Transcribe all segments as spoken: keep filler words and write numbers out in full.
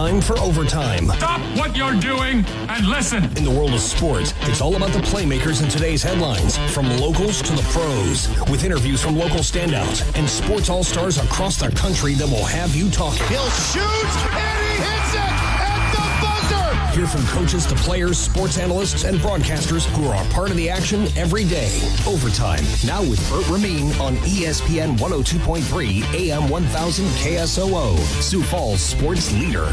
time for Overtime. Stop what you're doing and listen. In the world of sports, it's all about the playmakers in today's headlines, from locals to the pros, with interviews from local standouts and sports all-stars across the country that will have you talking. He'll shoot, and he hits it at the buzzer. Hear from coaches to players, sports analysts, and broadcasters who are a part of the action every day. Overtime, now with Bert Ramin on E S P N one oh two point three, A M one thousand K S O O, Sioux Falls sports leader.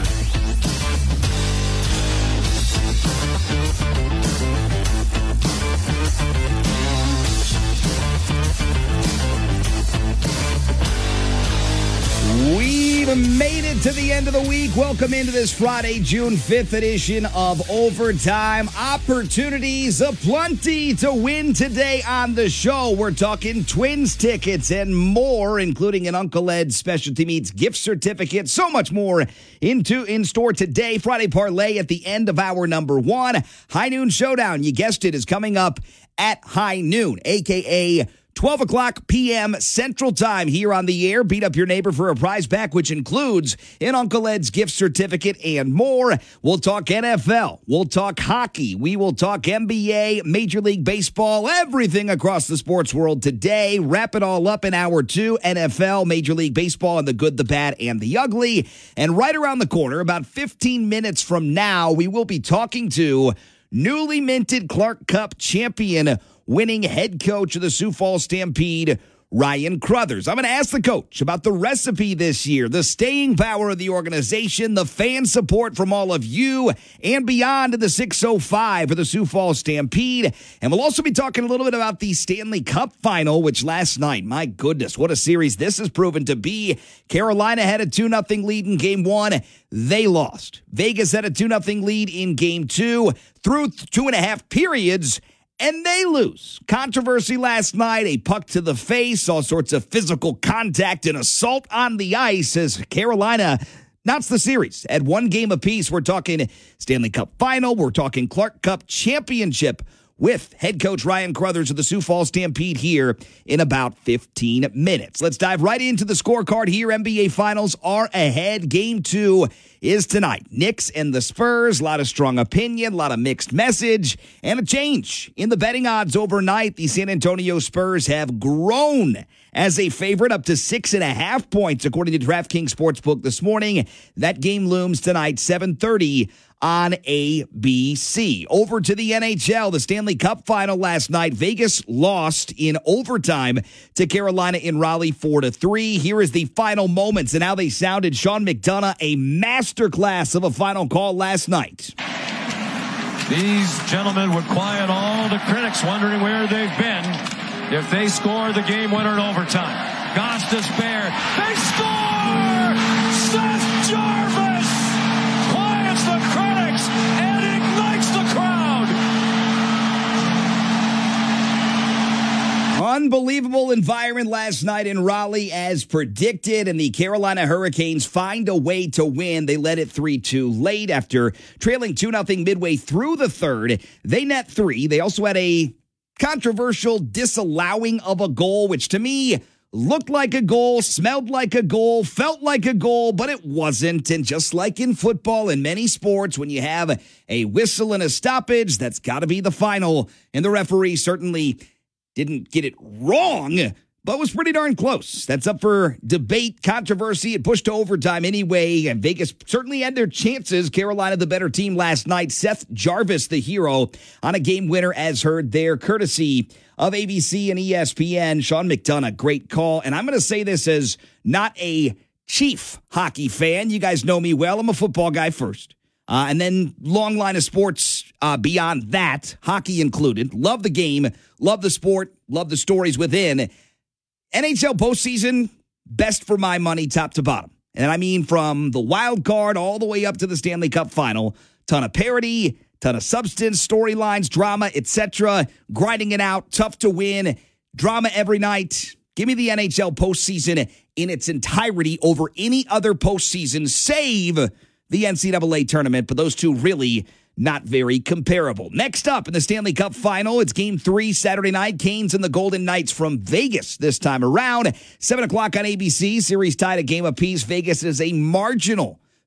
We've made it to the end of the week. Welcome into this Friday, June fifth edition of Overtime. Opportunities aplenty to win today on the show. We're talking Twins tickets and more, including an Uncle Ed Specialty Meats gift certificate. So much more into in store today. Friday Parlay at the end of hour number one. High Noon Showdown, you guessed it, is coming up at high noon, a k a twelve o'clock p.m. Central Time here on the air. Beat up your neighbor for a prize pack, which includes an Uncle Ed's gift certificate and more. We'll talk N F L. We'll talk hockey. We will talk N B A, Major League Baseball, everything across the sports world today. Wrap it all up in hour two. N F L, Major League Baseball, and the good, the bad, and the ugly. And right around the corner, about fifteen minutes from now, we will be talking to newly minted Clark Cup champion, winning head coach of the Sioux Falls Stampede, Ryan Crothers. I'm going to ask the coach about the recipe this year, the staying power of the organization, the fan support from all of you, and beyond to the six oh five for the Sioux Falls Stampede. And we'll also be talking a little bit about the Stanley Cup final, which last night, my goodness, what a series this has proven to be. Carolina had a two nothing lead in game one. They lost. Vegas had a two nothing lead in game two. Through two and a half periods, and they lose. Controversy last night, a puck to the face, all sorts of physical contact and assault on the ice as Carolina knocks the series at one game apiece. We're talking Stanley Cup final. We're talking Clark Cup championship with head coach Ryan Crothers of the Sioux Falls Stampede here in about fifteen minutes. Let's dive right into the scorecard here. N B A Finals are ahead. Game two is tonight. Knicks and the Spurs. A lot of strong opinion, a lot of mixed message, and a change in the betting odds overnight. The San Antonio Spurs have grown as a favorite up to six and a half points, according to DraftKings Sportsbook this morning. That game looms tonight, seven thirty on A B C. Over to the N H L, the Stanley Cup final last night. Vegas lost in overtime to Carolina in Raleigh four to three. Here is the final moments and how they sounded. Sean McDonough, a masterclass of a final call last night. These gentlemen would quiet all the critics wondering where they've been if they score the game winner in overtime. Gostisbehere, they score! Seth Jarvis quiets the critics and ignites the crowd. Unbelievable environment last night in Raleigh as predicted, and the Carolina Hurricanes find a way to win. They led it three two late after trailing two nothing midway through the third. They net three. They also had a controversial disallowing of a goal, which to me looked like a goal, smelled like a goal, felt like a goal, but it wasn't. And just like in football and many sports, when you have a whistle and a stoppage, that's got to be the final. And the referee certainly didn't get it wrong, but was pretty darn close. That's up for debate, controversy. It pushed to overtime anyway, and Vegas certainly had their chances. Carolina, the better team last night. Seth Jarvis, the hero, on a game winner, as heard there, courtesy of A B C and E S P N. Sean McDonough, great call. And I'm going to say this as not a chief hockey fan. You guys know me well. I'm a football guy first. Uh, and then long line of sports uh, beyond that, hockey included. Love the game, love the sport, love the stories within. N H L postseason, best for my money, top to bottom. And I mean from the wild card all the way up to the Stanley Cup final. Ton of parity, ton of substance, storylines, drama, et cetera. Grinding it out, tough to win, drama every night. Give me the N H L postseason in its entirety over any other postseason, save the N C double A tournament. But those two really not very comparable. Next up in the Stanley Cup final, it's game three Saturday night. Canes and the Golden Knights from Vegas this time around. seven o'clock on A B C. Series tied a game apiece. Vegas is a marginal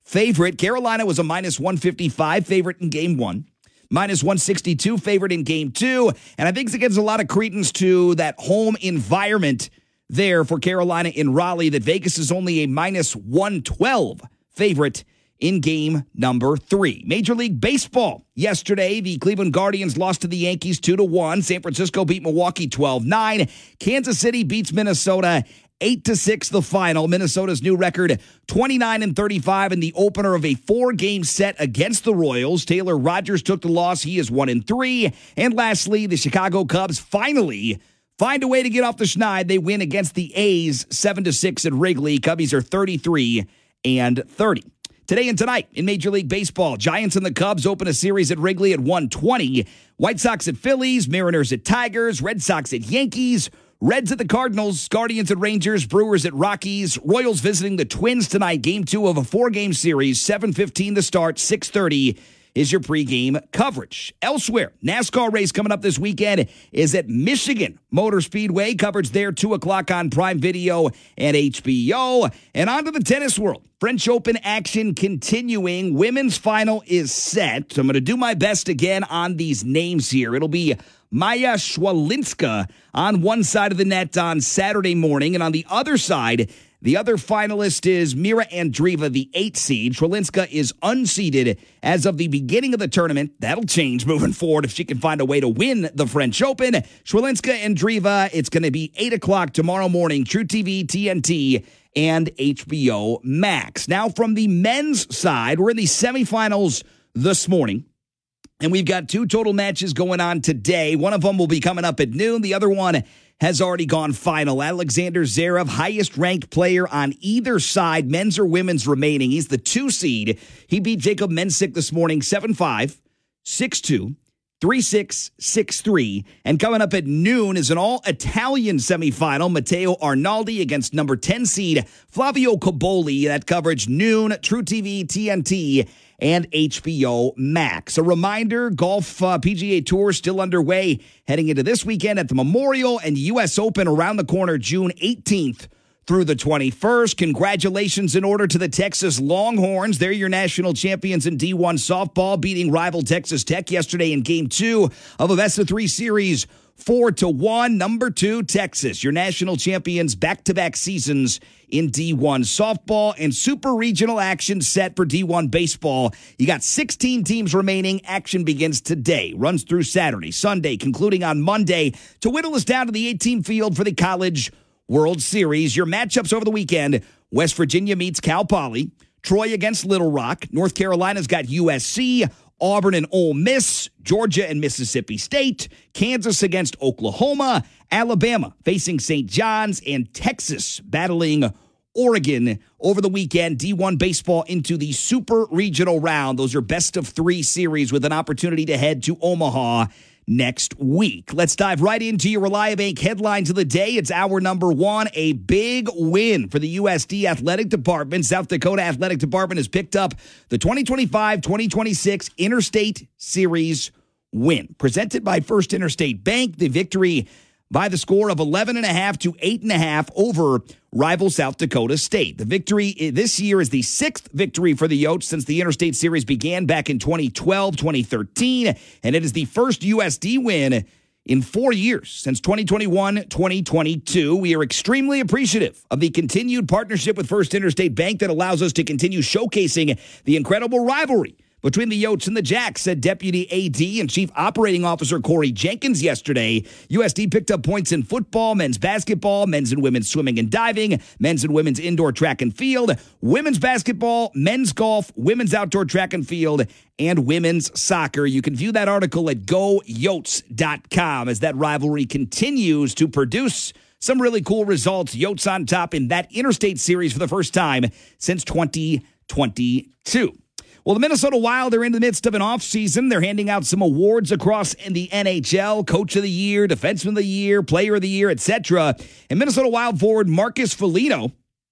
favorite. Carolina was a minus one fifty-five favorite in game one. Minus one sixty-two favorite in game two. And I think it gives a lot of credence to that home environment there for Carolina in Raleigh, that Vegas is only a minus one twelve favorite in game number three. Major League Baseball. Yesterday, the Cleveland Guardians lost to the Yankees two to one. San Francisco beat Milwaukee twelve nine. Kansas City beats Minnesota eight to six the final. Minnesota's new record, twenty-nine and thirty-five in the opener of a four-game set against the Royals. Taylor Rogers took the loss. He is one and three. And lastly, the Chicago Cubs finally find a way to get off the schneid. They win against the A's seven to six at Wrigley. Cubbies are thirty-three and thirty. Today and tonight in Major League Baseball, Giants and the Cubs open a series at Wrigley at one twenty. White Sox at Phillies, Mariners at Tigers, Red Sox at Yankees, Reds at the Cardinals, Guardians at Rangers, Brewers at Rockies, Royals visiting the Twins tonight. Game two of a four-game series, seven fifteen to start, six thirty is your pregame coverage. Elsewhere, NASCAR race coming up this weekend is at Michigan Motor Speedway. Coverage there, two o'clock on Prime Video and H B O. And on to the tennis world. French Open action continuing. Women's final is set. So I'm going to do my best again on these names here. It'll be Maya Swialinska on one side of the net on Saturday morning. And on the other side, the other finalist is Mira Andreeva, the eight seed. Swialinska is unseeded as of the beginning of the tournament. That'll change moving forward if she can find a way to win the French Open. Swialinska Andreeva, it's going to be eight o'clock tomorrow morning. True T V, T N T, and H B O Max. Now from the men's side, we're in the semifinals this morning. And we've got two total matches going on today. One of them will be coming up at noon. The other one has already gone final. Alexander Zverev, highest-ranked player on either side, men's or women's remaining. He's the two seed. He beat Jacob Mensik this morning, seven five, six two, three six, six three. And coming up at noon is an all-Italian semifinal. Matteo Arnaldi against number ten seed Flavio Cobolli. That coverage noon, True T V, T N T, and H B O Max. A reminder, golf uh, P G A Tour still underway heading into this weekend at the Memorial and U S Open around the corner June eighteenth through the twenty-first. Congratulations in order to the Texas Longhorns. They're your national champions in D one softball, beating rival Texas Tech yesterday in game two of a best of three series. Four to one. Number two, Texas, your national champions back-to-back seasons in D one softball, and super regional action set for D one baseball. You got sixteen teams remaining. Action begins today, runs through Saturday, Sunday, concluding on Monday to whittle us down to the eight-team field for the College World Series. Your matchups over the weekend: West Virginia meets Cal Poly, Troy against Little Rock, North Carolina's got U S C, Auburn and Ole Miss, Georgia and Mississippi State, Kansas against Oklahoma, Alabama facing Saint John's, and Texas battling Oregon over the weekend. D one baseball into the super regional round. Those are best of three series with an opportunity to head to Omaha next week. Let's dive right into your Reliabank headlines of the day. It's hour number one. A big win for the U S D Athletic Department. South Dakota Athletic Department has picked up the twenty twenty-five twenty twenty-six Interstate Series win. Presented by First Interstate Bank, the victory by the score of eleven and a half to eight and a half over rival South Dakota State. The victory this year is the sixth victory for the Yotes since the Interstate Series began back in twenty twelve twenty thirteen, and it is the first U S D win in four years since twenty twenty-one twenty twenty-two. We are extremely appreciative of the continued partnership with First Interstate Bank that allows us to continue showcasing the incredible rivalry between the Yotes and the Jacks, said Deputy A D and Chief Operating Officer Corey Jenkins yesterday. U S D picked up points in football, men's basketball, men's and women's swimming and diving, men's and women's indoor track and field, women's basketball, men's golf, women's outdoor track and field, and women's soccer. You can view that article at go yotes dot com as that rivalry continues to produce some really cool results. Yotes on top in that Interstate Series for the first time since twenty twenty-two. Well, the Minnesota Wild are in the midst of an offseason. They're handing out some awards across in the N H L, Coach of the Year, Defenseman of the Year, Player of the Year, et cetera. And Minnesota Wild forward Marcus Foligno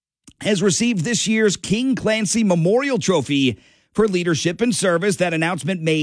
has received this year's King Clancy Memorial Trophy for leadership and service. That announcement made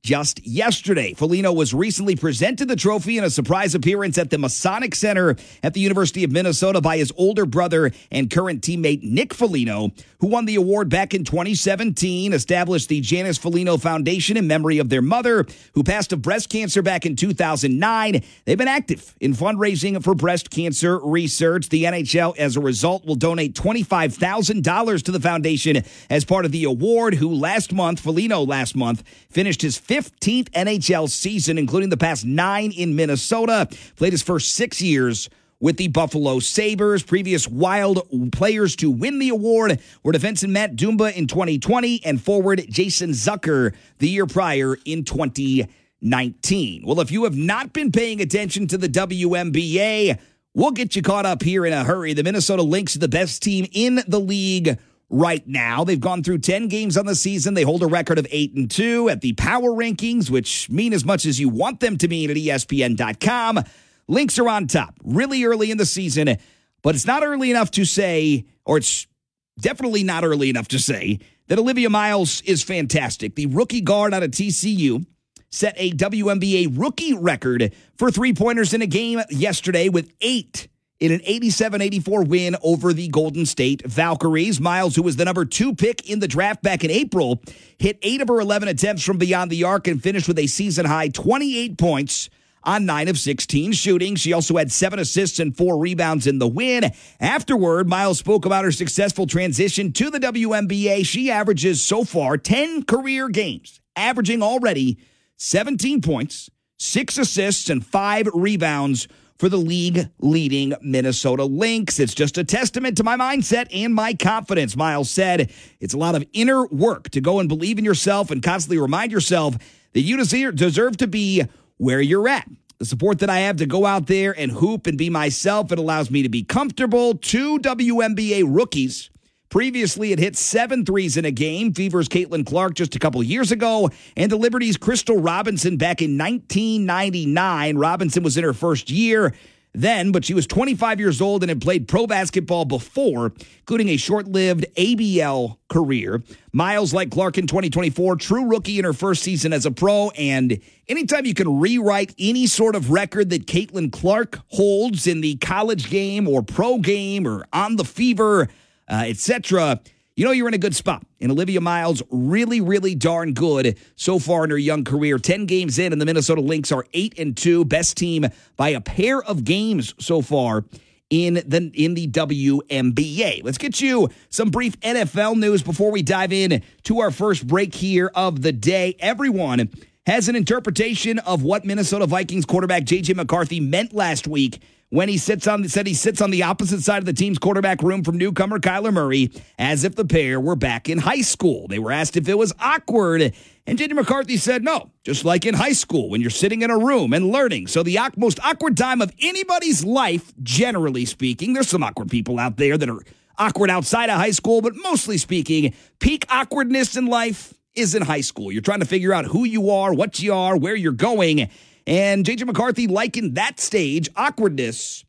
just yesterday. Foligno was recently presented the trophy in a surprise appearance at the Masonic Center at the University of Minnesota by his older brother and current teammate Nick Foligno, who won the award back in twenty seventeen, established the Janice Foligno Foundation in memory of their mother, who passed of breast cancer back in two thousand nine. They've been active in fundraising for breast cancer research. The N H L, as a result, will donate twenty-five thousand dollars to the foundation as part of the award, who last month, Foligno last month, finished his fifteenth N H L season, including the past nine in Minnesota. Played his first six years with the Buffalo Sabres. Previous Wild players to win the award were defenseman Matt Dumba in twenty twenty and forward Jason Zucker the year prior in twenty nineteen. Well, if you have not been paying attention to the W N B A, we'll get you caught up here in a hurry. The Minnesota Lynx are the best team in the league right now. They've gone through ten games on the season. They hold a record of eight and two at the power rankings, which mean as much as you want them to mean at E S P N dot com. Lynx are on top really early in the season, but it's not early enough to say, or it's definitely not early enough to say, that Olivia Miles is fantastic. The rookie guard out of T C U set a W N B A rookie record for three-pointers in a game yesterday with eight in an eighty-seven eighty-four win over the Golden State Valkyries. Miles, who was the number two pick in the draft back in April, hit eight of her eleven attempts from beyond the arc and finished with a season-high twenty-eight points on nine of sixteen shooting. She also had seven assists and four rebounds in the win. Afterward, Miles spoke about her successful transition to the W N B A. She averages so far ten career games, averaging already seventeen points, six assists, and five rebounds for the league-leading Minnesota Lynx. It's just a testament to my mindset and my confidence, Miles said. It's a lot of inner work to go and believe in yourself and constantly remind yourself that you deserve to be where you're at. The support that I have to go out there and hoop and be myself, it allows me to be comfortable. Two W N B A rookies previously had hit seven threes in a game. Fever's Caitlin Clark just a couple years ago, and the Liberty's Crystal Robinson back in nineteen ninety-nine. Robinson was in her first year then, but she was twenty-five years old and had played pro basketball before, including a short-lived A B L career. Miles, like Clark in twenty twenty-four, true rookie in her first season as a pro, and anytime you can rewrite any sort of record that Caitlin Clark holds in the college game or pro game or on the Fever, Uh, et cetera, you know you're in a good spot. And Olivia Miles, really, really darn good so far in her young career. Ten games in, and the Minnesota Lynx are eight and two, best team by a pair of games so far in the in the W N B A. Let's get you some brief N F L news before we dive in to our first break here of the day. Everyone has an interpretation of what Minnesota Vikings quarterback J J McCarthy meant last week when he sits on said he sits on the opposite side of the team's quarterback room from newcomer Kyler Murray, as if the pair were back in high school. They were asked if it was awkward, and J J McCarthy said no, just like in high school when you're sitting in a room and learning. So the most awkward time of anybody's life, generally speaking, there's some awkward people out there that are awkward outside of high school, but mostly speaking, peak awkwardness in life is in high school. You're trying to figure out who you are, what you are, where you're going. And J J McCarthy likened that stage, awkwardness,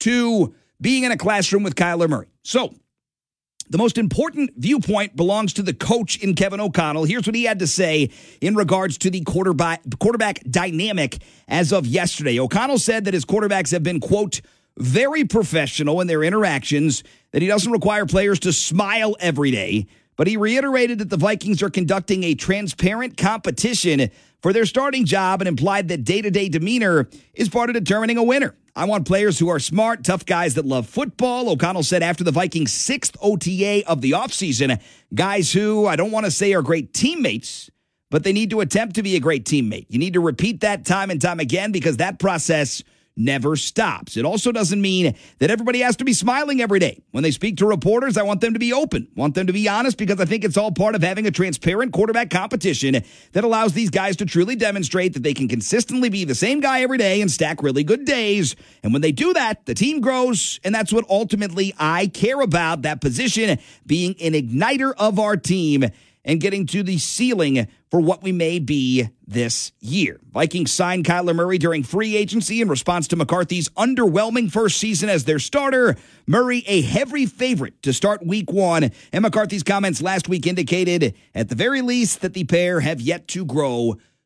to being in a classroom with Kyler Murray. So the most important viewpoint belongs to the coach in Kevin O'Connell. Here's what he had to say in regards to the quarterback, quarterback dynamic as of yesterday. O'Connell said that his quarterbacks have been, quote, very professional in their interactions, that he doesn't require players to smile every day. But he reiterated that the Vikings are conducting a transparent competition for their starting job and implied that day-to-day demeanor is part of determining a winner. I want players who are smart, tough guys that love football, O'Connell said after the Vikings' sixth O T A of the offseason. Guys who I don't want to say are great teammates, but they need to attempt to be a great teammate. You need to repeat that time and time again because that process never stops. It also doesn't mean that everybody has to be smiling every day. When they speak to reporters, I want them to be open, want them to be honest, because I think it's all part of having a transparent quarterback competition that allows these guys to truly demonstrate that they can consistently be the same guy every day and stack really good days. And when they do that, the team grows, and that's what ultimately I care about, that position being an igniter of our team and getting to the ceiling for what we may be this year. Vikings signed Kyler Murray during free agency in response to McCarthy's underwhelming first season as their starter. Murray, a heavy favorite to start week one, and McCarthy's comments last week indicated, at the very least, that the pair have yet to grow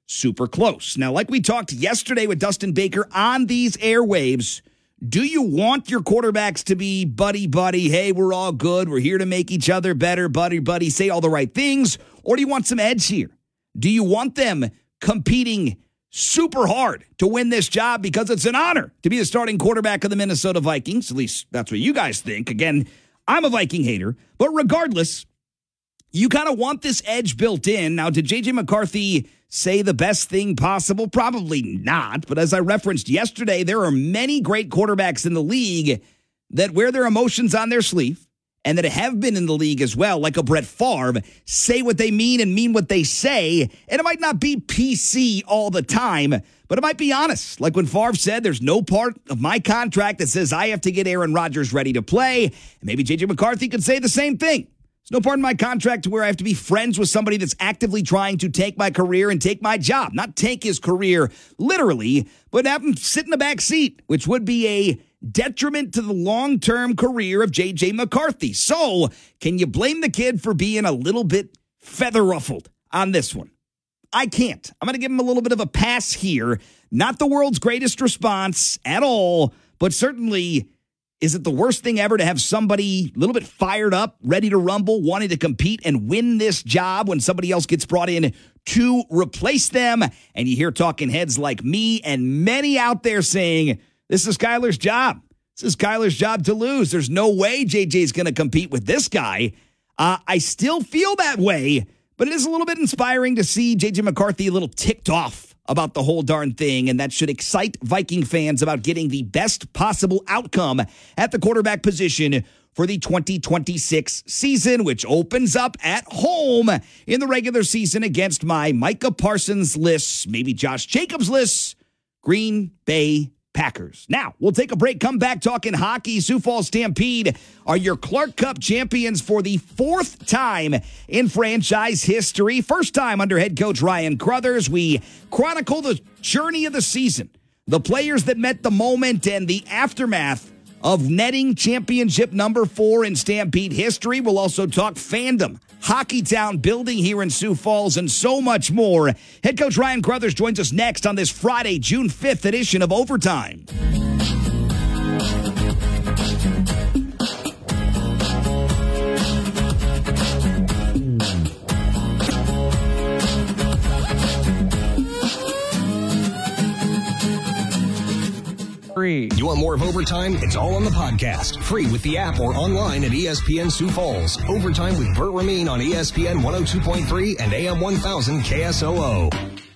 super close. Now, like we talked yesterday with Dustin Baker on these airwaves, do you want your quarterbacks to be buddy-buddy? Hey, we're all good. We're here to make each other better, buddy-buddy, say all the right things. Or do you want some edge here? Do you want them competing super hard to win this job because it's an honor to be the starting quarterback of the Minnesota Vikings? At least that's what you guys think. Again, I'm a Viking hater. But regardless, you kind of want this edge built in. Now, did J J McCarthy say the best thing possible? Probably not. But as I referenced yesterday, there are many great quarterbacks in the league that wear their emotions on their sleeve and that have been in the league as well, like a Brett Favre, say what they mean and mean what they say. And it might not be P C all the time, but it might be honest. Like when Favre said, there's no part of my contract that says I have to get Aaron Rodgers ready to play. And maybe J J McCarthy could say the same thing. There's no part in my contract where I have to be friends with somebody that's actively trying to take my career and take my job. Not take his career literally, but have him sit in the back seat, which would be a detriment to the long-term career of J J McCarthy. So, can you blame the kid for being a little bit feather-ruffled on this one? I can't. I'm going to give him a little bit of a pass here. Not the world's greatest response at all, but certainly, is it the worst thing ever to have somebody a little bit fired up, ready to rumble, wanting to compete and win this job when somebody else gets brought in to replace them? And you hear talking heads like me and many out there saying, this is Kyler's job. This is Kyler's job to lose. There's no way J J's going to compete with this guy. Uh, I still feel that way, but it is a little bit inspiring to see J J McCarthy a little ticked off about the whole darn thing, and that should excite Viking fans about getting the best possible outcome at the quarterback position for the twenty twenty-six season, which opens up at home in the regular season against my Micah Parsons lists, maybe Josh Jacobs lists, Green Bay Packers. Now, we'll take a break, come back talking hockey. Sioux Falls Stampede are your Clark Cup champions for the fourth time in franchise history. First time under head coach Ryan Crothers. We chronicle the journey of the season, the players that met the moment, and the aftermath of netting championship number four in Stampede history. We'll also talk fandom, Hockey Town building here in Sioux Falls, and so much more. Head coach Ryan Crothers joins us next on this Friday, June fifth edition of Overtime. You want more of Overtime? It's all on the podcast. Free with the app or online at E S P N Sioux Falls. Overtime with Burt Ramin on E S P N one oh two point three and A M one thousand K S O O.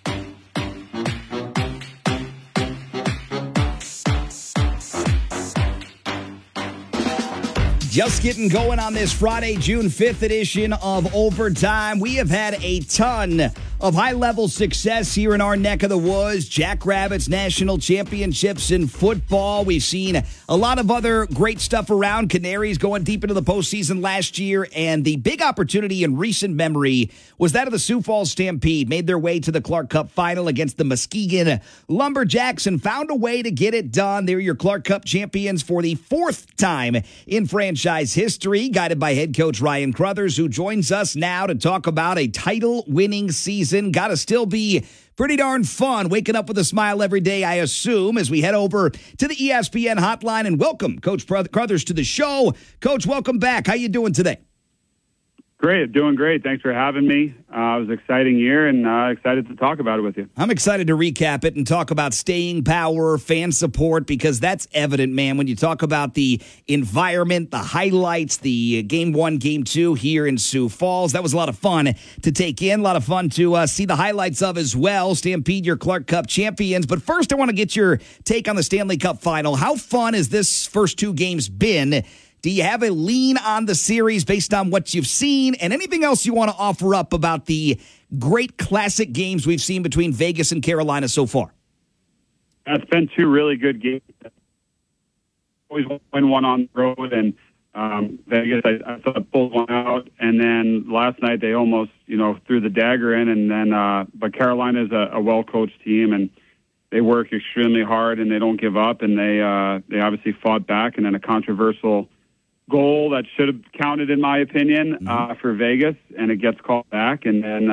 Just getting going on this Friday, June fifth edition of Overtime. We have had a ton of high-level success here in our neck of the woods. Jackrabbits national championships in football. We've seen a lot of other great stuff around. Canaries going deep into the postseason last year. And the big opportunity in recent memory was that of the Sioux Falls Stampede. Made their way to the Clark Cup final against the Muskegon Lumberjacks and found a way to get it done. They're your Clark Cup champions for the fourth time in franchise history, guided by head coach Ryan Crothers, who joins us now to talk about a title-winning season. Got to still be pretty darn fun waking up with a smile every day, I assume, as we head over to the E S P N hotline and welcome Coach Crothers to the show. Coach, welcome back. How you doing today? Great. Doing great. Thanks for having me. Uh, it was an exciting year, and uh, excited to talk about it with you. I'm excited to recap it and talk about staying power, fan support, because that's evident, man, when you talk about the environment, the highlights, the game one, game two here in Sioux Falls. That was a lot of fun to take in, a lot of fun to uh, see the highlights of as well. Stampede, your Clark Cup champions. But first, I want to get your take on the Stanley Cup final. How fun has this first two games been? Do you have a lean on the series based on what you've seen, and anything else you want to offer up about the great classic games we've seen between Vegas and Carolina so far? It's been two really good games. Always win one on the road, and um, Vegas, I, I thought pulled one out, and then last night they almost, you know, threw the dagger in, and then, uh, but Carolina is a, a well-coached team, and they work extremely hard, and they don't give up, and they uh, they obviously fought back, and then a controversial goal that should have counted, in my opinion, uh, for Vegas, and it gets called back. And then uh,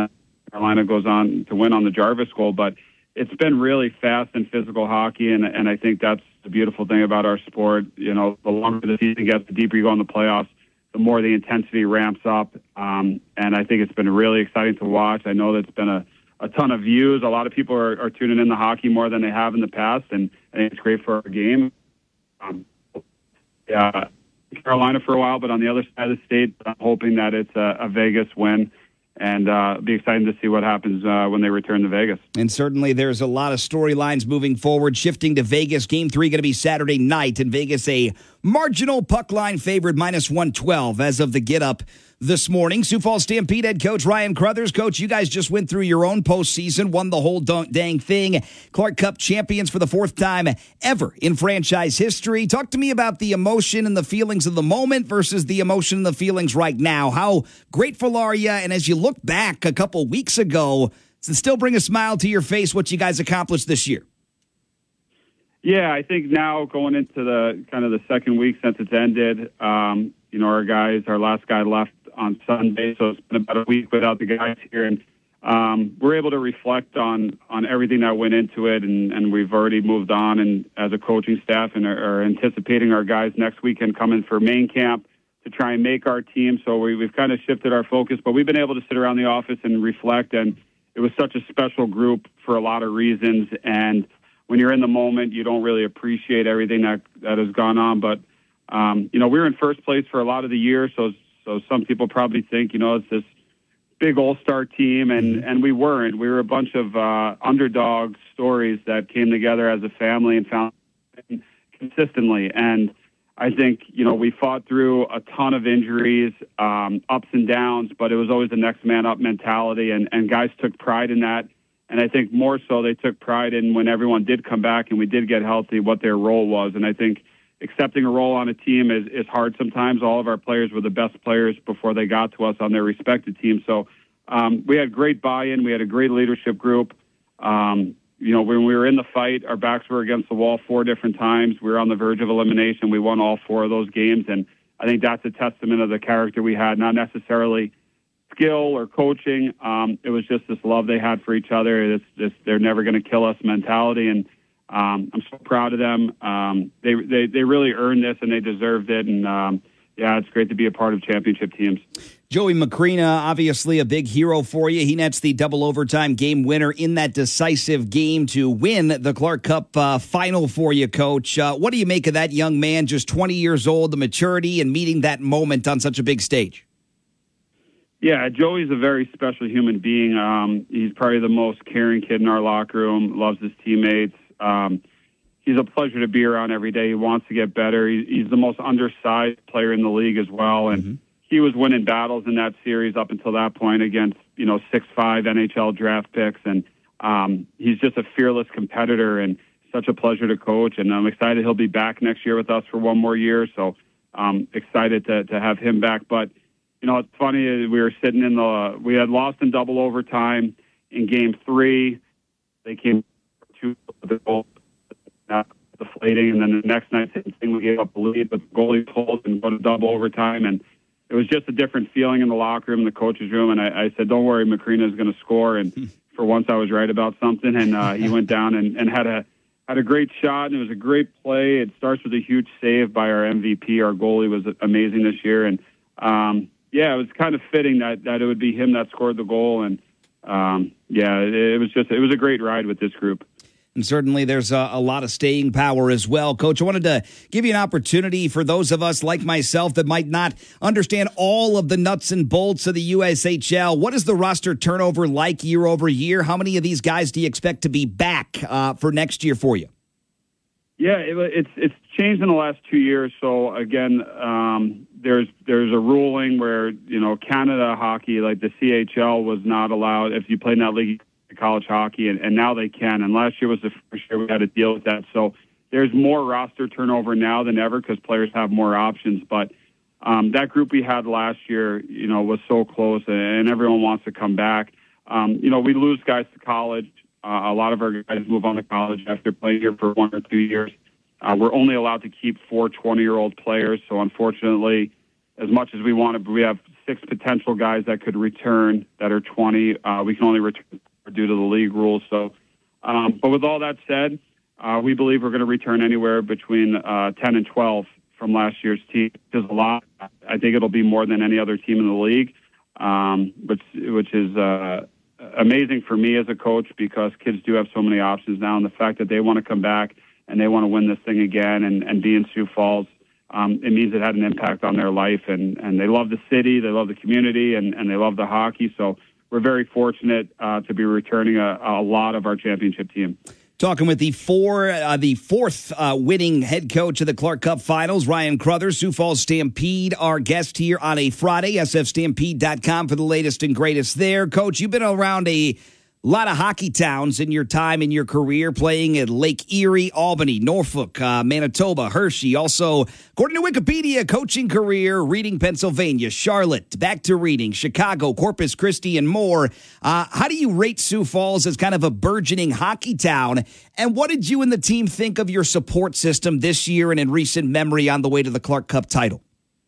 Carolina goes on to win on the Jarvis goal. But it's been really fast and physical hockey, and and I think that's the beautiful thing about our sport. You know, the longer the season gets, the deeper you go in the playoffs, the more the intensity ramps up. Um, and I think it's been really exciting to watch. I know that's been a, a ton of views. A lot of people are, are tuning in to hockey more than they have in the past, and I think it's great for our game. Um, yeah, Carolina for a while, but on the other side of the state, I'm hoping that it's a, a Vegas win. And uh, it'll be exciting to see what happens uh, when they return to Vegas. And certainly there's a lot of storylines moving forward. Shifting to Vegas, Game three going to be Saturday night. In Vegas, a marginal puck line favorite, minus one twelve as of the get-up this morning. Sioux Falls Stampede head coach Ryan Crothers. Coach, you guys just went through your own postseason, won the whole dang thing. Clark Cup champions for the fourth time ever in franchise history. Talk to me about the emotion and the feelings of the moment versus the emotion and the feelings right now. How grateful are you? And as you look back a couple weeks ago, does it still bring a smile to your face what you guys accomplished this year? Yeah, I think now going into the kind of the second week since it's ended, um, you know, our guys, our last guy left on Sunday, so it's been about a week without the guys here, and um, we're able to reflect on on everything that went into it, and, and we've already moved on, and as a coaching staff, and are, are anticipating our guys next weekend coming for main camp to try and make our team. So we, we've kind of shifted our focus, but we've been able to sit around the office and reflect, and it was such a special group for a lot of reasons, and when you're in the moment, you don't really appreciate everything that that has gone on. But, um, you know, we were in first place for a lot of the year, so so some people probably think, you know, it's this big all-star team, and, and we weren't. We were a bunch of uh, underdog stories that came together as a family and found consistently. And I think, you know, we fought through a ton of injuries, um, ups and downs, but it was always the next man up mentality, and, and guys took pride in that. And I think more so they took pride in when everyone did come back and we did get healthy, what their role was. And I think accepting a role on a team is, is hard sometimes. All of our players were the best players before they got to us on their respective teams. So um, we had great buy-in. We had a great leadership group. Um, you know, when we were in the fight, our backs were against the wall four different times. We were on the verge of elimination. We won all four of those games. And I think that's a testament of the character we had, not necessarily skill or coaching. Um, it was just this love they had for each other. This, this they're never going to kill us mentality. And um, I'm so proud of them. Um, they, they, they really earned this and they deserved it. And um, yeah, it's great to be a part of championship teams. Joey Macrina, obviously a big hero for you. He nets the double overtime game winner in that decisive game to win the Clark Cup uh, final for you, Coach. Uh, what do you make of that young man, just twenty years old, the maturity and meeting that moment on such a big stage? Yeah, Joey's a very special human being. Um, he's probably the most caring kid in our locker room, loves his teammates. Um, he's a pleasure to be around every day. He wants to get better. He, he's the most undersized player in the league as well, and mm-hmm. he was winning battles in that series up until that point against, you know, six five N H L draft picks, and um, he's just a fearless competitor and such a pleasure to coach, and I'm excited he'll be back next year with us for one more year, so I'm excited to, to have him back. But you know, it's funny, we were sitting in the, we had lost in double overtime in game three. They came to the goal, deflating, and then the next night, same thing, we gave up a lead, but the goalie pulled and go to double overtime, and it was just a different feeling in the locker room, in the coach's room, and I, I said, don't worry, Macrina is going to score, and for once I was right about something, and uh, he went down and, and had a had a great shot, and it was a great play. It starts with a huge save by our M V P. Our goalie was amazing this year, and um, yeah, it was kind of fitting that, that it would be him that scored the goal. And, um, yeah, it, it was just, it was a great ride with this group. And certainly there's a, a lot of staying power as well. Coach, I wanted to give you an opportunity for those of us like myself that might not understand all of the nuts and bolts of the U S H L. What is the roster turnover like year over year? How many of these guys do you expect to be back uh, for next year for you? Yeah, it, it's it's changed in the last two years. So again, um, there's there's a ruling where, you know, Canada hockey, like the C H L, was not allowed if you played in that league, college hockey, and, and now they can. And last year was the first year we had to deal with that. So there's more roster turnover now than ever because players have more options. But um, that group we had last year, you know, was so close, and everyone wants to come back. Um, you know, we lose guys to college. Uh, a lot of our guys move on to college after playing here for one or two years. Uh, we're only allowed to keep four twenty-year-old players, so unfortunately, as much as we want to, we have six potential guys that could return that are twenty. Uh, we can only return due to the league rules. So, um, but with all that said, uh, we believe we're going to return anywhere between uh, ten and twelve from last year's team. Which is a lot. I think it'll be more than any other team in the league, um, which which is uh, amazing for me as a coach because kids do have so many options now, and the fact that they want to come back and they want to win this thing again and, and be in Sioux Falls, um, it means it had an impact on their life, and, and they love the city, they love the community, and, and they love the hockey. So we're very fortunate uh, to be returning a, a lot of our championship team. Talking with the four, uh, the fourth uh, winning head coach of the Clark Cup Finals, Ryan Crothers, Sioux Falls Stampede, our guest here on a Friday, S F Stampede dot com for the latest and greatest there. Coach, you've been around a lot of hockey towns in your time in your career, playing at Lake Erie, Albany, Norfolk, uh, Manitoba, Hershey. Also, according to Wikipedia, coaching career, Reading, Pennsylvania, Charlotte, back to Reading, Chicago, Corpus Christi, and more. Uh, how do you rate Sioux Falls as kind of a burgeoning hockey town? And what did you and the team think of your support system this year and in recent memory on the way to the Clark Cup title?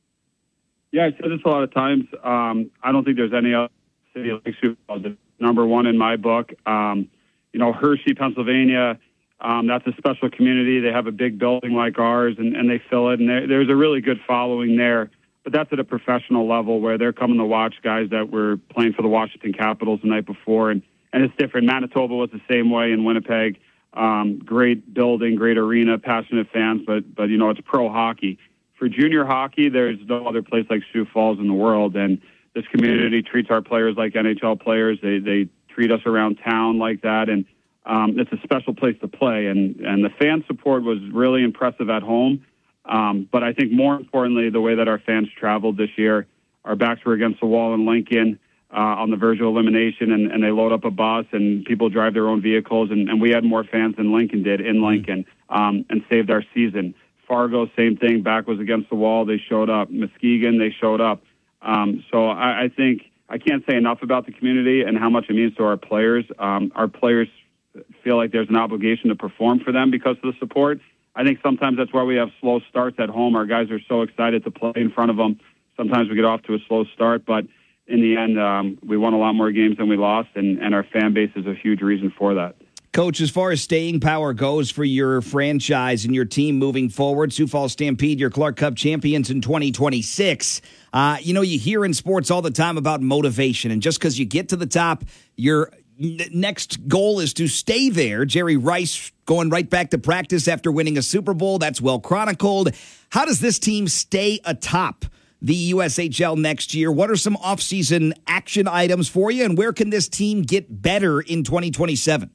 Yeah, I said this a lot of times. Um, I don't think there's any other city like Sioux Falls. Number one in my book. Um, you know, Hershey, Pennsylvania, um, that's a special community. They have a big building like ours, and, and they fill it, and there's a really good following there. But that's at a professional level where they're coming to watch guys that were playing for the Washington Capitals the night before, and, and it's different. Manitoba was the same way in Winnipeg. Um, great building, great arena, passionate fans, but, but, you know, it's pro hockey. For junior hockey, there's no other place like Sioux Falls in the world, and this community treats our players like N H L players. They they treat us around town like that, and um, it's a special place to play. And, and the fan support was really impressive at home. Um, but I think more importantly, the way that our fans traveled this year, our backs were against the wall in Lincoln uh, on the verge of elimination, and, and they load up a bus, and people drive their own vehicles, and, and we had more fans than Lincoln did in Lincoln, um, and saved our season. Fargo, same thing. Back was against the wall. They showed up. Muskegon, they showed up. Um, so I, I think I can't say enough about the community and how much it means to our players. Um, our players feel like there's an obligation to perform for them because of the support. I think sometimes that's why we have slow starts at home. Our guys are so excited to play in front of them. Sometimes we get off to a slow start, but in the end, um, we won a lot more games than we lost, and, and our fan base is a huge reason for that. Coach, as far as staying power goes for your franchise and your team moving forward, Sioux Falls Stampede, your Clark Cup champions in twenty twenty-six. Uh, you know, you hear in sports all the time about motivation, and just because you get to the top, your n- next goal is to stay there. Jerry Rice going right back to practice after winning a Super Bowl. That's well chronicled. How does this team stay atop the U S H L next year? What are some offseason action items for you, and where can this team get better in twenty twenty-seven?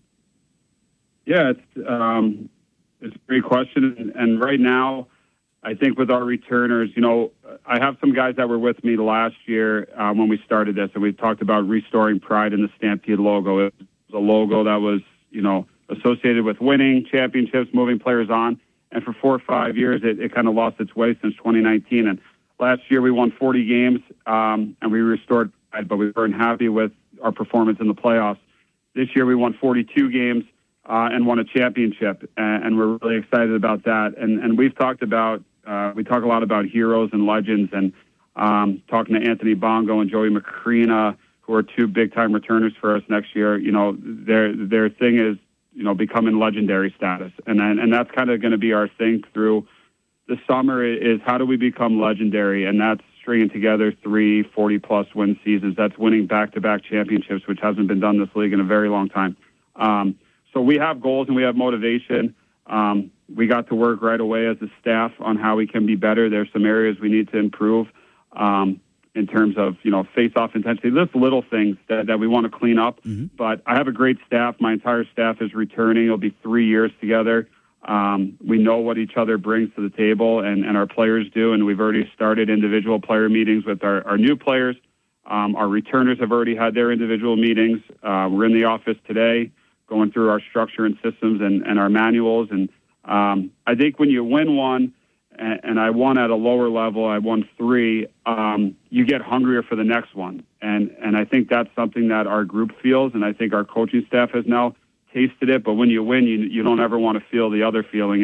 Yeah, it's um, it's a great question, and, and right now, I think with our returners, you know, I have some guys that were with me last year um, when we started this, and we talked about restoring pride in the Stampede logo. It was a logo that was, you know, associated with winning championships, moving players on, and for four or five years, it, it kind of lost its way since twenty nineteen. And last year, we won forty games, um, and we restored pride, but we weren't happy with our performance in the playoffs. This year, we won forty-two games. Uh, and won a championship, and, and we're really excited about that. And, and we've talked about, uh, we talk a lot about heroes and legends, and um, talking to Anthony Bongo and Joey Macrina, who are two big-time returners for us next year. You know, their their thing is, you know, becoming legendary status, and and that's kind of going to be our thing through the summer. Is how do we become legendary, and that's stringing together three forty-plus win seasons. That's winning back-to-back championships, which hasn't been done in this league in a very long time. Um, So we have goals and we have motivation. Um, we got to work right away as a staff on how we can be better. There's some areas we need to improve um, in terms of, you know, face-off intensity. There's little things that, that we want to clean up. Mm-hmm. But I have a great staff. My entire staff is returning. It'll be three years together. Um, we know what each other brings to the table, and, and our players do. And we've already started individual player meetings with our, our new players. Um, our returners have already had their individual meetings. Uh, we're in the office today, going through our structure and systems and, and our manuals. And um, I think when you win one, and, and I won at a lower level, I won three, um, you get hungrier for the next one. And and I think that's something that our group feels, and I think our coaching staff has now tasted it. But when you win, you you don't ever want to feel the other feeling. And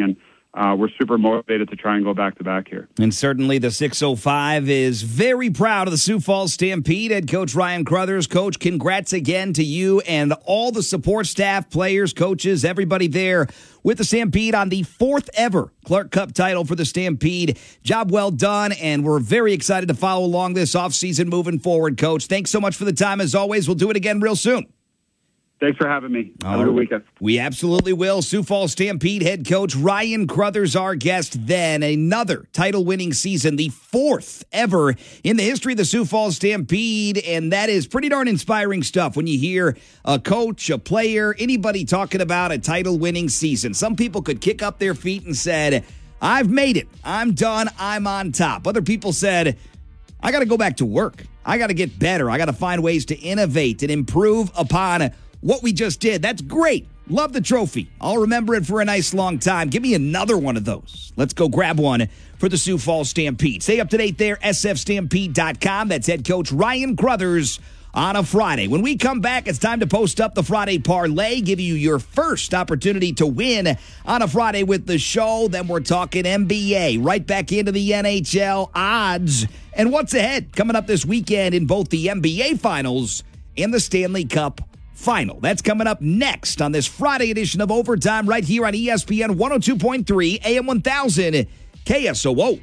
uh, we're super motivated to try and go back-to-back here. And certainly the six oh five is very proud of the Sioux Falls Stampede. Head coach Ryan Crothers. Coach, congrats again to you and all the support staff, players, coaches, everybody there with the Stampede on the fourth ever Clark Cup title for the Stampede. Job well done, and we're very excited to follow along this offseason moving forward, Coach. Thanks so much for the time, as always. We'll do it again real soon. Thanks for having me. Have All a good right. weekend. We absolutely will. Sioux Falls Stampede head coach Ryan Crothers, our guest. Then another title-winning season, the fourth ever in the history of the Sioux Falls Stampede, and that is pretty darn inspiring stuff when you hear a coach, a player, anybody talking about a title-winning season. Some people could kick up their feet and said, I've made it. I'm done. I'm on top. Other people said, I got to go back to work. I got to get better. I got to find ways to innovate and improve upon what we just did. That's great. Love the trophy. I'll remember it for a nice long time. Give me another one of those. Let's go grab one for the Sioux Falls Stampede. Stay up to date there, S F stampede dot com. That's head coach Ryan Crothers on a Friday. When we come back, it's time to post up the Friday parlay, give you your first opportunity to win on a Friday with the show. Then we're talking N B A, right back into the N H L odds. And what's ahead coming up this weekend in both the N B A Finals and the Stanley Cup Final. That's coming up next on this Friday edition of Overtime right here on E S P N one oh two point three A M one thousand K S O O.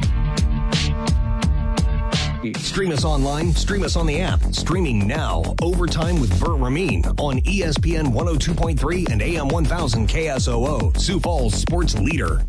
Stream us online, stream us on the app. Streaming now. Overtime with Burt Ramin on E S P N one oh two point three and A M one thousand K S O O. Sioux Falls sports leader.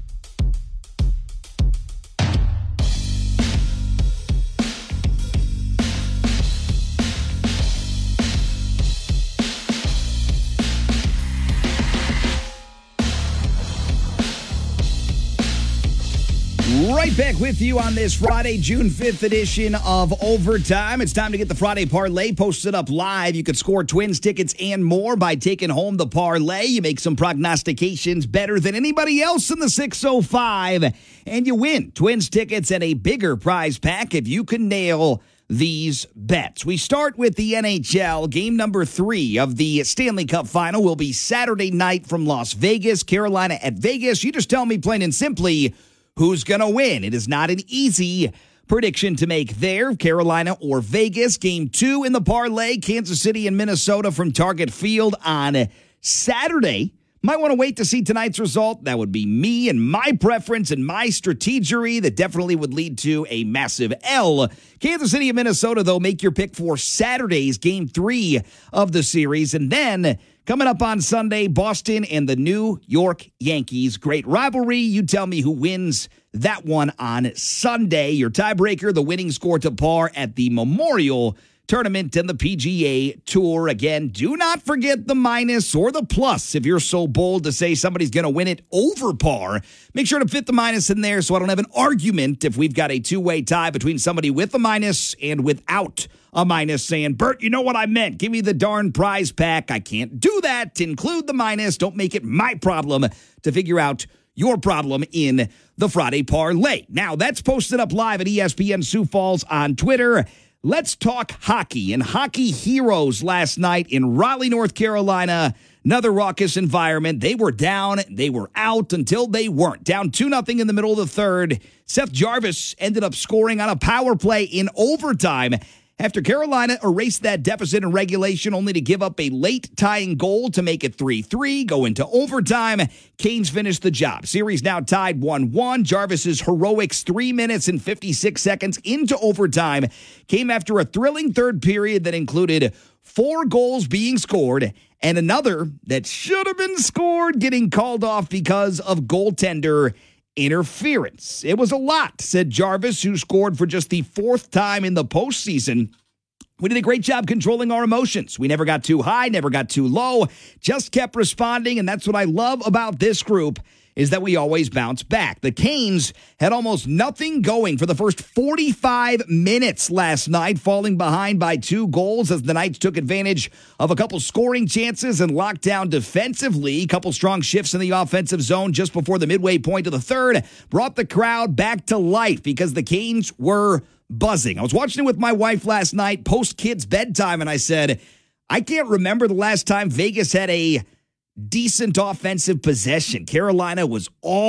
Right back with you on this Friday, June fifth edition of Overtime. It's time to get the Friday parlay posted up live. You could score Twins tickets and more by taking home the parlay. You make some prognostications better than anybody else in the six oh five, and you win Twins tickets and a bigger prize pack if you can nail these bets. We start with the N H L. Game number three of the Stanley Cup Final will be Saturday night from Las Vegas. Carolina at Vegas. You just tell me plain and simply who's going to win. It is not an easy prediction to make there. Carolina or Vegas. Game two in the parlay. Kansas City and Minnesota from Target Field on Saturday. Might want to wait to see tonight's result. That would be me and my preference and my strategery that definitely would lead to a massive L. Kansas City and Minnesota, though, make your pick for Saturday's game three of the series. And then coming up on Sunday, Boston and the New York Yankees. Great rivalry. You tell me who wins that one on Sunday. Your tiebreaker, the winning score to par at the Memorial Tournament and the P G A Tour. Again, do not forget the minus or the plus if you're so bold to say somebody's going to win it over par. Make sure to fit the minus in there so I don't have an argument if we've got a two-way tie between somebody with a minus and without a minus saying, Bert, you know what I meant. Give me the darn prize pack. I can't do that. Include the minus. Don't make it my problem to figure out your problem in the Friday parlay. Now, that's posted up live at E S P N Sioux Falls on Twitter. Let's talk hockey and hockey heroes last night in Raleigh, North Carolina. Another raucous environment. They were down. They were out until they weren't. Down two nothing in the middle of the third. Seth Jarvis ended up scoring on a power play in overtime after Carolina erased that deficit in regulation, only to give up a late tying goal to make it three three, go into overtime. Canes finished the job. Series now tied one one. Jarvis's heroics three minutes and fifty-six seconds into overtime came after a thrilling third period that included four goals being scored and another that should have been scored getting called off because of goaltender interference. It was a lot, said Jarvis, who scored for just the fourth time in the postseason. We did a great job controlling our emotions. We never got too high, never got too low, just kept responding, and that's what I love about this group, is that we always bounce back. The Canes had almost nothing going for the first forty-five minutes last night, falling behind by two goals as the Knights took advantage of a couple scoring chances and locked down defensively. A couple strong shifts in the offensive zone just before the midway point of the third brought the crowd back to life because the Canes were buzzing. I was watching it with my wife last night, post-kids bedtime, and I said, I can't remember the last time Vegas had a decent offensive possession. Carolina was all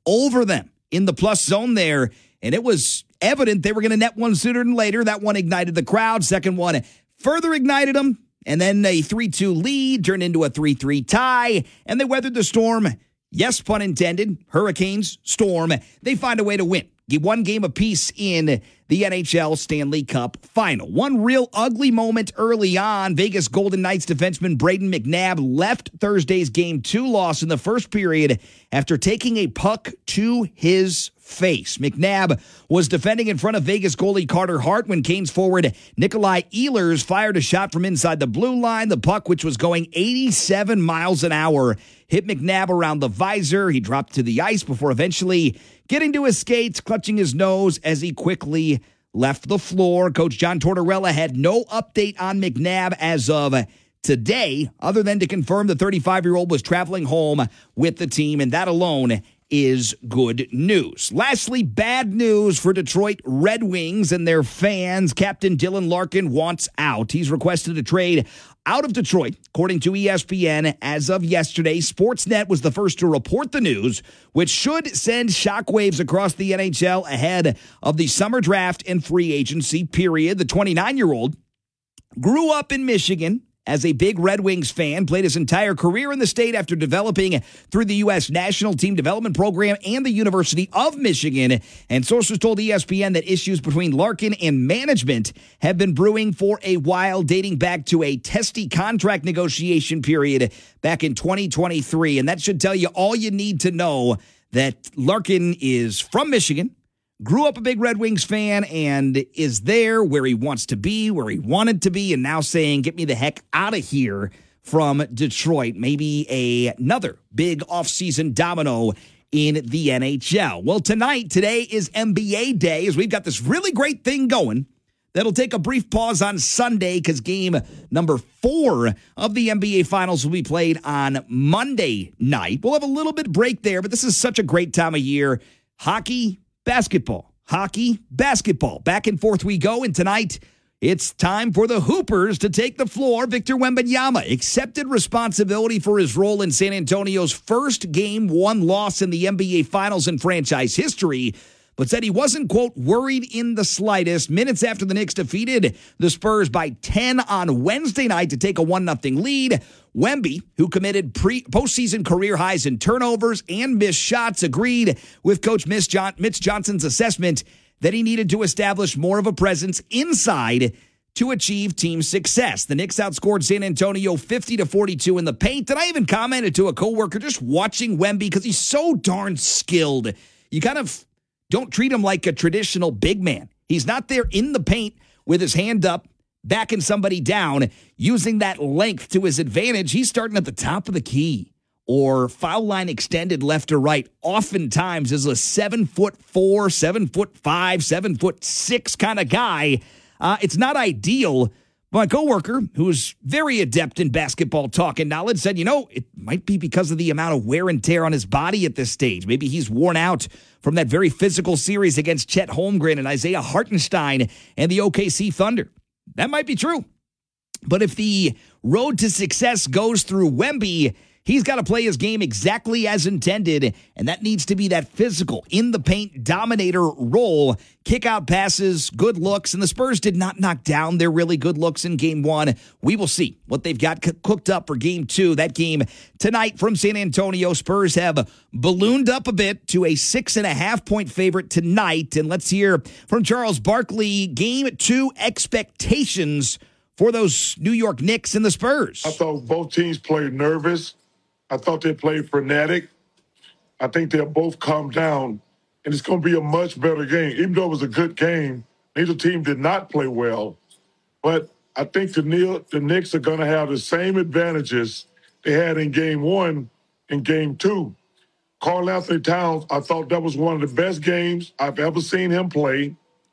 over them in the plus zone there, and it was evident they were going to net one sooner than later. That one ignited the crowd. Second one further ignited them, and then a three two lead turned into a three three tie, and they weathered the storm. Yes, pun intended. Hurricanes, storm. They find a way to win. One game apiece in the N H L Stanley Cup Final. One real ugly moment early on. Vegas Golden Knights defenseman Brayden McNabb left Thursday's Game two loss in the first period after taking a puck to his face. McNabb was defending in front of Vegas goalie Carter Hart when Canes forward Nikolai Ehlers fired a shot from inside the blue line. The puck, which was going eighty-seven miles an hour, hit McNabb around the visor. He dropped to the ice before eventually getting to his skates, clutching his nose as he quickly left the floor. Coach John Tortorella had no update on McNabb as of today, other than to confirm the thirty-five-year-old was traveling home with the team, and that alone is good news. Lastly, bad news for Detroit Red Wings and their fans. Captain Dylan Larkin wants out. He's requested a trade out of Detroit, according to E S P N. As of yesterday, Sportsnet was the first to report the news, which should send shockwaves across the N H L ahead of the summer draft and free agency period. The twenty-nine-year-old grew up in Michigan as a big Red Wings fan, played his entire career in the state after developing through the U S National Team Development Program and the University of Michigan. And sources told E S P N that issues between Larkin and management have been brewing for a while, dating back to a testy contract negotiation period back in twenty twenty-three. And that should tell you all you need to know that Larkin is from Michigan, grew up a big Red Wings fan, and is there where he wants to be, where he wanted to be, and now saying, get me the heck out of here from Detroit. Maybe a, another big offseason domino in the N H L. Well, tonight, today is N B A Day, as we've got this really great thing going that'll take a brief pause on Sunday because game number four of the N B A Finals will be played on Monday night. We'll have a little bit break there, but this is such a great time of year. Hockey, basketball, hockey, basketball. Back and forth we go, and tonight it's time for the Hoopers to take the floor. Victor Wembanyama accepted responsibility for his role in San Antonio's first game one loss in the N B A Finals in franchise history, but said he wasn't, quote, worried in the slightest. Minutes after the Knicks defeated the Spurs by ten on Wednesday night to take a one nothing lead, Wemby, who committed pre- postseason career highs in turnovers and missed shots, agreed with Coach Mitch Johnson's assessment that he needed to establish more of a presence inside to achieve team success. The Knicks outscored San Antonio fifty to forty-two in the paint, and I even commented to a coworker just watching Wemby because he's so darn skilled. You kind of don't treat him like a traditional big man. He's not there in the paint with his hand up, backing somebody down, using that length to his advantage. He's starting at the top of the key or foul line extended left or right. Oftentimes is a seven foot four, seven foot five, seven foot six kind of guy. Uh, it's not ideal. My coworker, who's very adept in basketball talk and knowledge, said, you know, it might be because of the amount of wear and tear on his body at this stage. Maybe he's worn out from that very physical series against Chet Holmgren and Isaiah Hartenstein and the O K C Thunder. That might be true. But if the road to success goes through Wemby, he's got to play his game exactly as intended, and that needs to be that physical, in-the-paint dominator role. Kick-out passes, good looks, and the Spurs did not knock down their really good looks in Game one. We will see what they've got c- cooked up for Game two. That game tonight from San Antonio. Spurs have ballooned up a bit to a six-and-a-half-point favorite tonight. And let's hear from Charles Barkley, Game two expectations for those New York Knicks and the Spurs. I thought both teams played nervous. I thought they played frenetic. I think they'll both calm down, and it's going to be a much better game. Even though it was a good game, neither team did not play well. But I think the, the Knicks are going to have the same advantages they had in game one and game two. Karl Anthony Towns, I thought that was one of the best games I've ever seen him play.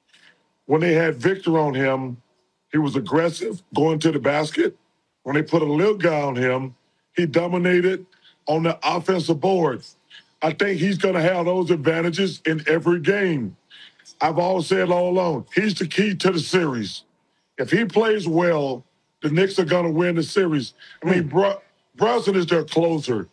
When they had Victor on him, he was aggressive, going to the basket. When they put a little guy on him, he dominated on the offensive boards. I think he's going to have those advantages in every game. I've always said all along, he's the key to the series. If he plays well, the Knicks are going to win the series. I mean, Br- Brunson is their closer,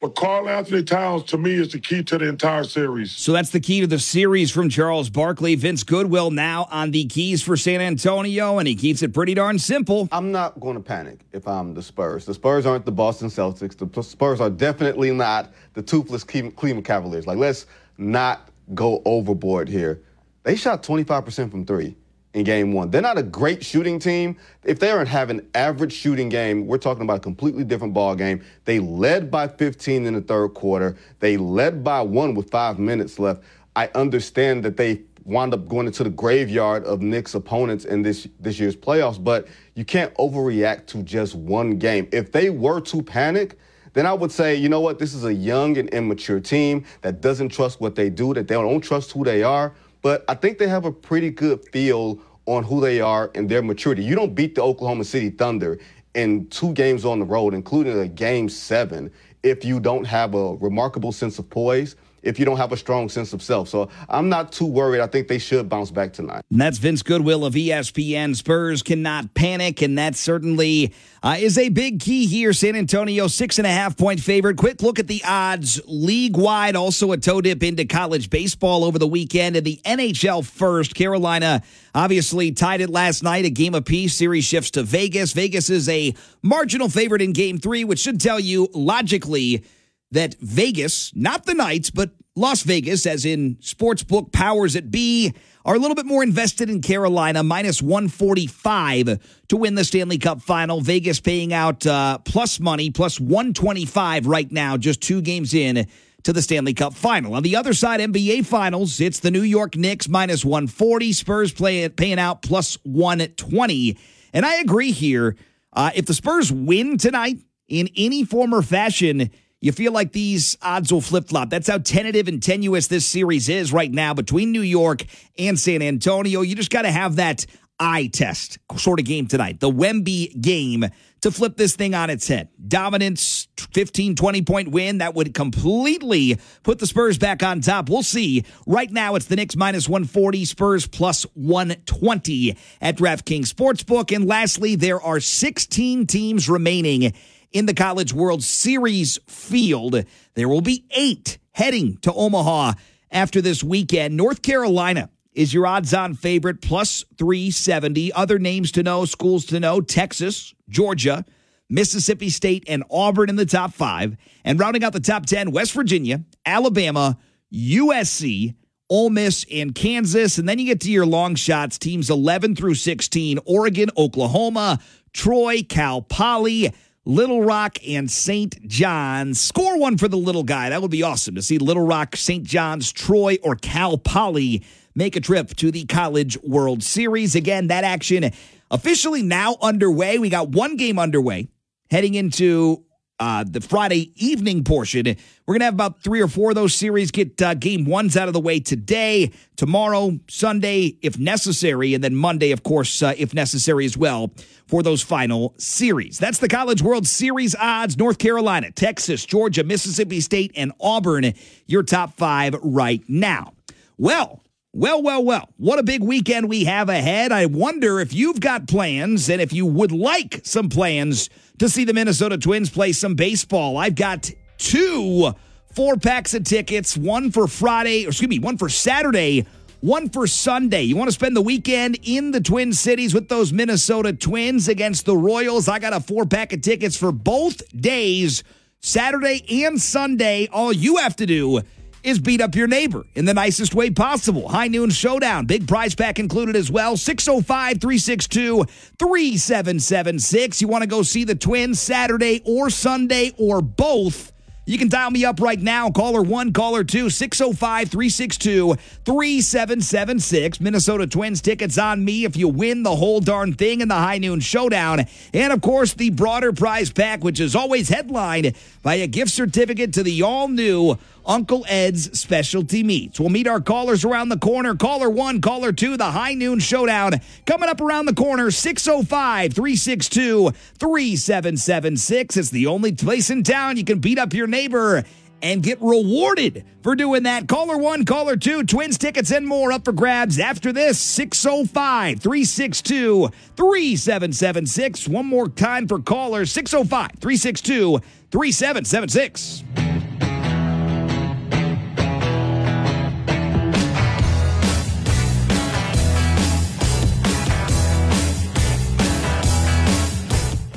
But Karl Anthony Towns, to me, is the key to the entire series. So that's the key to the series from Charles Barkley. Vince Goodwill now on the keys for San Antonio, and he keeps it pretty darn simple. I'm not going to panic if I'm the Spurs. The Spurs aren't the Boston Celtics. The Spurs are definitely not the toothless Cleveland Cavaliers. Like, let's not go overboard here. They shot twenty-five percent from three in game one. They're not a great shooting team. If they aren't having an average shooting game, we're talking about a completely different ball game. They led by fifteen in the third quarter. They led by one with five minutes left. I understand that they wound up going into the graveyard of Knicks opponents in this, this year's playoffs, but you can't overreact to just one game. If they were to panic, then I would say, you know what, this is a young and immature team that doesn't trust what they do, that they don't trust who they are. But I think they have a pretty good feel on who they are and their maturity. You don't beat the Oklahoma City Thunder in two games on the road, including a game seven, if you don't have a remarkable sense of poise, if you don't have a strong sense of self. So I'm not too worried. I think they should bounce back tonight. And that's Vince Goodwill of E S P N. Spurs cannot panic, and that certainly uh, is a big key here. San Antonio, six and a half point favorite. Quick look at the odds league-wide. Also a toe dip into college baseball over the weekend. And the N H L first. Carolina obviously tied it last night. A game apiece. Series shifts to Vegas. Vegas is a marginal favorite in game three, which should tell you logically that Vegas, not the Knights, but Las Vegas, as in sportsbook powers that be, are a little bit more invested in Carolina, minus one forty-five to win the Stanley Cup final. Vegas paying out uh, plus money, plus one twenty-five right now, just two games in to the Stanley Cup final. On the other side, N B A Finals, it's the New York Knicks, minus one forty. Spurs play, paying out plus one twenty. And I agree here. Uh, if the Spurs win tonight in any form or fashion, you feel like these odds will flip-flop. That's how tentative and tenuous this series is right now between New York and San Antonio. You just got to have that eye test sort of game tonight, the Wemby game, to flip this thing on its head. Dominance, fifteen, twenty-point win, that would completely put the Spurs back on top. We'll see. Right now, it's the Knicks minus one forty, Spurs plus one twenty at DraftKings Sportsbook. And lastly, there are sixteen teams remaining in the College World Series field. There will be eight heading to Omaha after this weekend. North Carolina is your odds-on favorite, plus three seventy. Other names to know, schools to know: Texas, Georgia, Mississippi State, and Auburn in the top five. And rounding out the top ten, West Virginia, Alabama, U S C, Ole Miss, and Kansas. And then you get to your long shots, teams eleven through sixteen, Oregon, Oklahoma, Troy, Cal Poly, Little Rock, and Saint John's. Score one for the little guy. That would be awesome to see Little Rock, Saint John's, Troy, or Cal Poly make a trip to the College World Series. Again, that action officially now underway. We got one game underway heading into uh, the Friday evening portion. We're going to have about three or four of those series get uh, game ones out of the way today, tomorrow, Sunday, if necessary, and then Monday, of course, uh, if necessary as well, for those final series. That's the College World Series odds. North Carolina, Texas, Georgia, Mississippi State, and Auburn, your top five right now. Well, well, well, well, what a big weekend we have ahead. I wonder if you've got plans and if you would like some plans to see the Minnesota Twins play some baseball. I've got two four packs of tickets, one for Friday, or excuse me, one for Saturday, one for Sunday. You want to spend the weekend in the Twin Cities with those Minnesota Twins against the Royals? I got a four pack of tickets for both days, Saturday and Sunday. All you have to do is beat up your neighbor in the nicest way possible. High Noon Showdown, big prize pack included as well. six oh five, three six two, three seven seven six. You want to go see the Twins Saturday or Sunday or both? You can dial me up right now. Caller one, caller two, six oh five, three six two, three seven seven six. Minnesota Twins tickets on me if you win the whole darn thing in the High Noon Showdown. And, of course, the broader prize pack, which is always headlined by a gift certificate to the all-new Uncle Ed's Specialty Meats. We'll meet our callers around the corner. Caller one, caller two, the High Noon Showdown. Coming up around the corner, six oh five, three six two, three seven seven six. It's the only place in town you can beat up your neighbor and get rewarded for doing that. Caller one, caller two, Twins tickets and more up for grabs after this. six oh five, three six two, three seven seven six. One more time for callers, six oh five, three six two, three seven seven six.